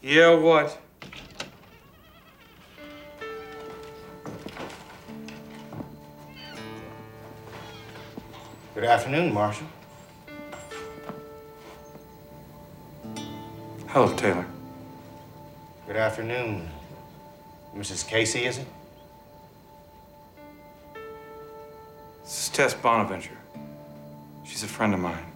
Yeah, what? Good afternoon, Marshal. Hello, Taylor. Good afternoon. Mrs. Casey, is it? This is Tess Bonaventure. She's a friend of mine.